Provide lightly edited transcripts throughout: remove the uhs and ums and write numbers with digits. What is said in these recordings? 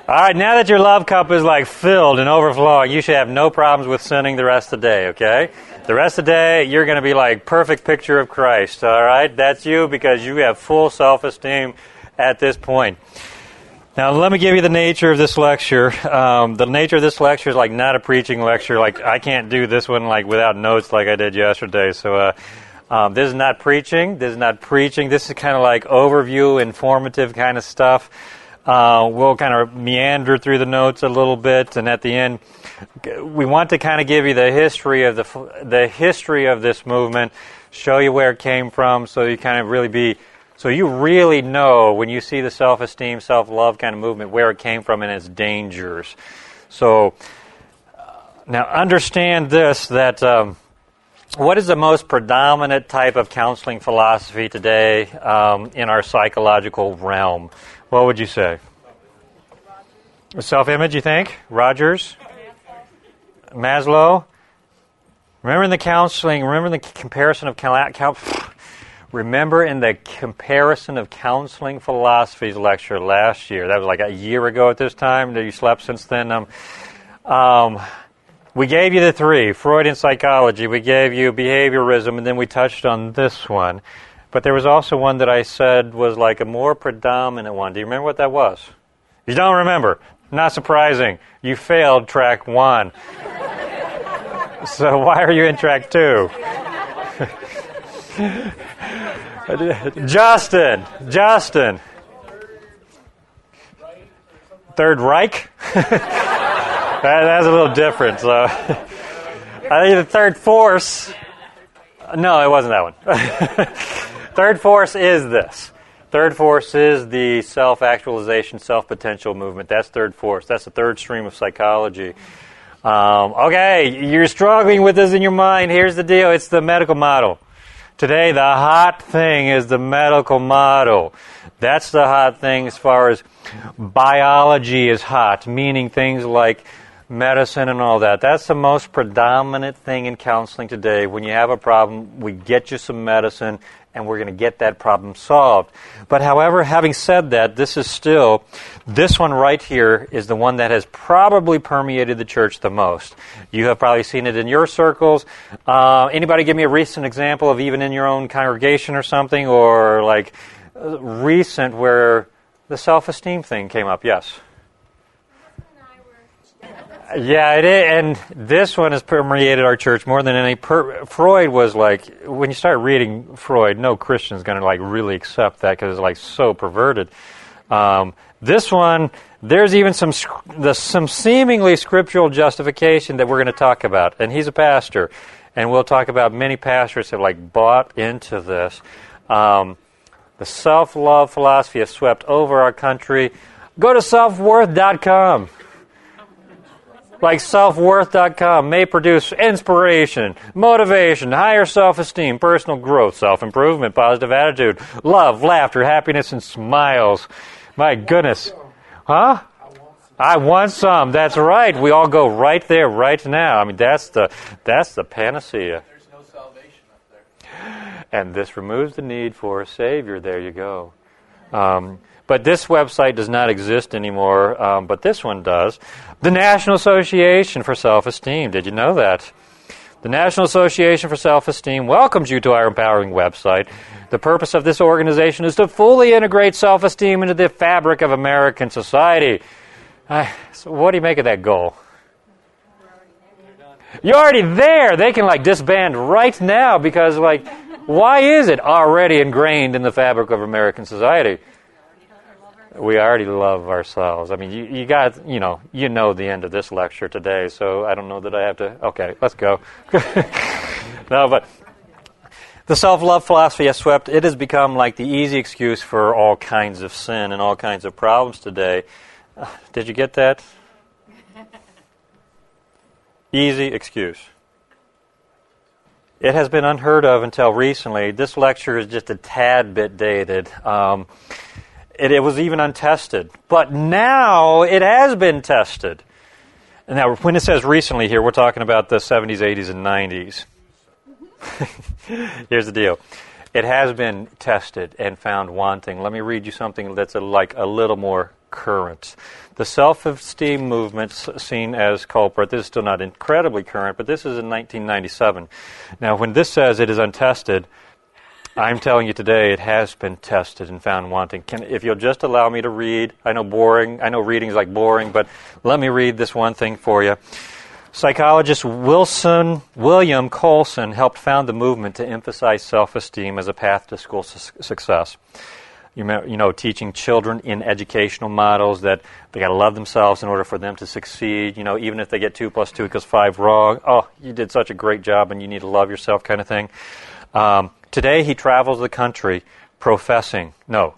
All right, now that your love cup is like filled and overflowing, you should have no problems with sinning the rest of the day, okay? The rest of the day, you're going to be like perfect picture of Christ, all right? That's you because you have full self-esteem at this point. Now, let me give you the nature of this lecture. The nature of this lecture is like not a preaching lecture. Like, I can't do this one like without notes like I did yesterday. So, this is not preaching. This is kind of like overview, informative kind of stuff. We'll kind of meander through the notes a little bit, and at the end, we want to kind of give you the history of the history of this movement, show you where it came from, so you kind of really know when you see the self-esteem, self-love kind of movement where it came from and its dangers. So now understand this, that what is the most predominant type of counseling philosophy today in our psychological realm? What would you say? Self-image, you think? Rogers? Maslow? Remember in the comparison of counseling philosophies lecture last year. That was like a year ago at this time. Have you slept since then? We gave you the three, Freudian psychology. We gave you behaviorism, and then we touched on this one. But there was also one that I said was like a more predominant one. Do you remember what that was? You don't remember. Not surprising. You failed track 1. So why are you in track 2? Justin. Third Reich? That's a little different. So I think the third force. No, it wasn't that one. Third force is this. Third force is the self-actualization, self-potential movement. That's third force. That's the third stream of psychology. Okay, you're struggling with this in your mind. Here's the deal. It's the medical model. Today, the hot thing is the medical model. That's the hot thing as far as biology is hot, meaning things like medicine and all that. That's the most predominant thing in counseling today. When you have a problem, we get you some medicine, and we're going to get that problem solved. But however, having said that, this one right here is the one that has probably permeated the church the most. You have probably seen it in your circles. Anybody give me a recent example of even in your own congregation or something, or like recent where the self-esteem thing came up? Yes. Yeah, it is, and this one has permeated our church more than any. Freud was like, when you start reading Freud, no Christian's going to like really accept that because it's like so perverted. This one, there's even some seemingly scriptural justification that we're going to talk about, and he's a pastor, and we'll talk about many pastors have like bought into this. The self-love philosophy has swept over our country. Go to selfworth.com. Like selfworth.com may produce inspiration, motivation, higher self-esteem, personal growth, self-improvement, positive attitude, love, laughter, happiness, and smiles. My goodness. Huh? I want some. That's right. We all go right there, right now. I mean, that's the panacea. There's no salvation up there. And this removes the need for a Savior. There you go. But this website does not exist anymore, but this one does. The National Association for Self-Esteem. Did you know that? The National Association for Self-Esteem welcomes you to our empowering website. The purpose of this organization is to fully integrate self-esteem into the fabric of American society. So what do you make of that goal? You're already there. They can disband right now because why is it already ingrained in the fabric of American society? We already love ourselves. I mean, you know the end of this lecture today, so I don't know that I have to. Okay, let's go. No, but the self-love philosophy has swept. It has become like the easy excuse for all kinds of sin and all kinds of problems today. Did you get that? Easy excuse. It has been unheard of until recently. This lecture is just a tad bit dated. It was even untested. But now it has been tested. And now, when it says recently here, we're talking about the 70s, 80s, and 90s. Here's the deal. It has been tested and found wanting. Let me read you something that's a little more current. The self-esteem movement's seen as culprit. This is still not incredibly current, but this is in 1997. Now, when this says it is untested, I'm telling you today it has been tested and found wanting. If you'll just allow me to read, I know reading is like boring, but let me read this one thing for you. Psychologist William Colson helped found the movement to emphasize self-esteem as a path to school success. You know, teaching children in educational models that they got to love themselves in order for them to succeed. You know, even if they get 2 + 2 equals 5 wrong, oh, you did such a great job and you need to love yourself kind of thing. Today he travels the country confessing,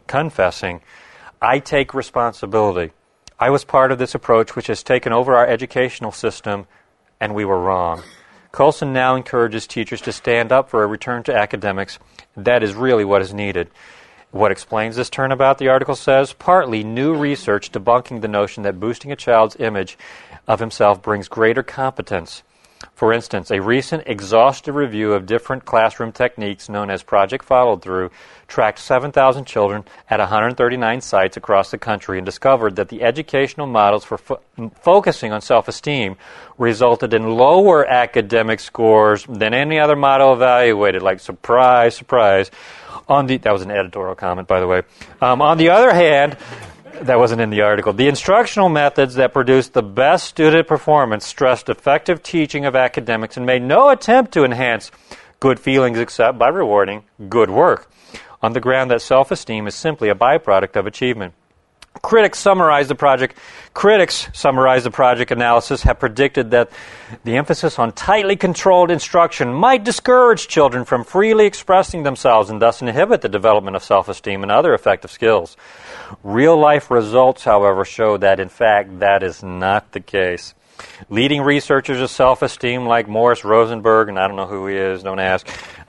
I take responsibility. I was part of this approach which has taken over our educational system, and we were wrong. Colson now encourages teachers to stand up for a return to academics. That is really what is needed. What explains this turnabout, the article says? Partly new research debunking the notion that boosting a child's image of himself brings greater competence. For instance, a recent exhaustive review of different classroom techniques known as Project Followed Through tracked 7,000 children at 139 sites across the country and discovered that the educational models for focusing on self-esteem resulted in lower academic scores than any other model evaluated, like surprise, surprise. That was an editorial comment, by the way. On the other hand, that wasn't in the article. The instructional methods that produced the best student performance stressed effective teaching of academics and made no attempt to enhance good feelings except by rewarding good work, on the ground that self-esteem is simply a byproduct of achievement. Critics summarize the project analysis have predicted that the emphasis on tightly controlled instruction might discourage children from freely expressing themselves and thus inhibit the development of self-esteem and other effective skills. Real-life results, however, show that, in fact, that is not the case. Leading researchers of self-esteem like Morris Rosenberg, and I don't know who he is, don't ask,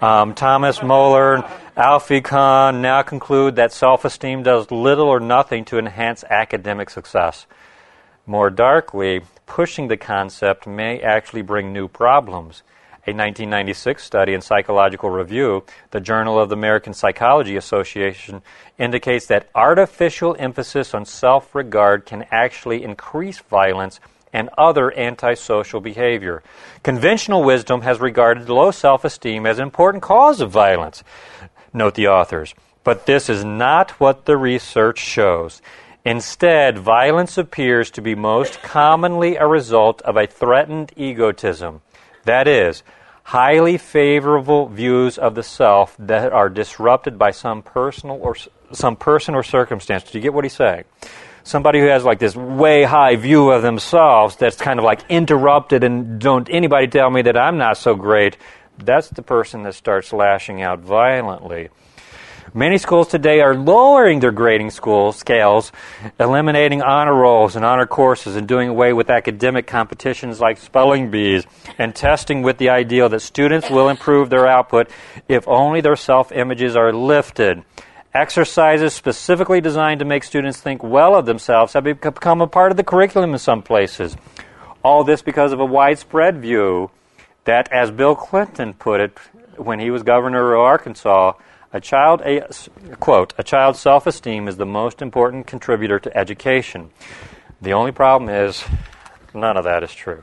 Thomas Moeller, Alfie Kahn now conclude that self-esteem does little or nothing to enhance academic success. More darkly, pushing the concept may actually bring new problems. A 1996 study in Psychological Review, the Journal of the American Psychology Association, indicates that artificial emphasis on self-regard can actually increase violence and other antisocial behavior. Conventional wisdom has regarded low self-esteem as an important cause of violence, note the authors. But this is not what the research shows. Instead, violence appears to be most commonly a result of a threatened egotism. That is, highly favorable views of the self that are disrupted by some person or circumstance. Do you get what he's saying? Somebody who has like this way high view of themselves that's kind of like interrupted and don't anybody tell me that I'm not so great, that's the person that starts lashing out violently. Many schools today are lowering their grading scales, eliminating honor rolls and honor courses, and doing away with academic competitions like spelling bees, and testing with the ideal that students will improve their output if only their self-images are lifted. Exercises specifically designed to make students think well of themselves have become a part of the curriculum in some places. All this because of a widespread view that, as Bill Clinton put it when he was governor of Arkansas, a child's self-esteem is the most important contributor to education. The only problem is none of that is true.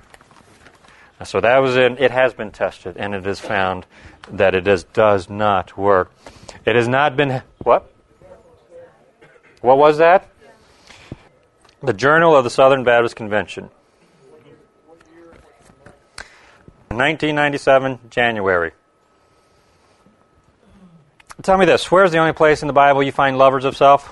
So that was it has been tested, and it is found that it does not work. It has not been... What? What was that? The Journal of the Southern Baptist Convention. 1997, January. Tell me this. Where's the only place in the Bible you find lovers of self?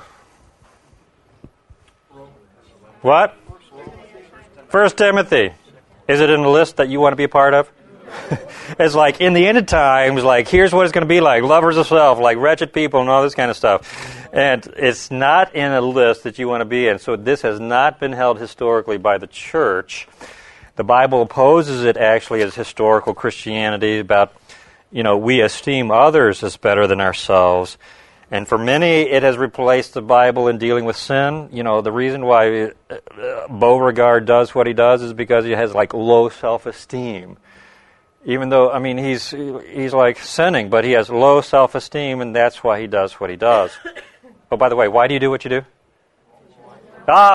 What? 1 Timothy. Is it in the list that you want to be a part of? It's like in the end of times, like here's what it's going to be like, lovers of self, like wretched people and all this kind of stuff. And it's not in a list that you want to be in. So this has not been held historically by the church. The Bible opposes it actually as historical Christianity about, we esteem others as better than ourselves. And for many, it has replaced the Bible in dealing with sin. The reason why Beauregard does what he does is because he has like low self-esteem. Even though, he's like sinning, but he has low self-esteem, and that's why he does what he does. Oh, by the way, why do you do what you do? Ah.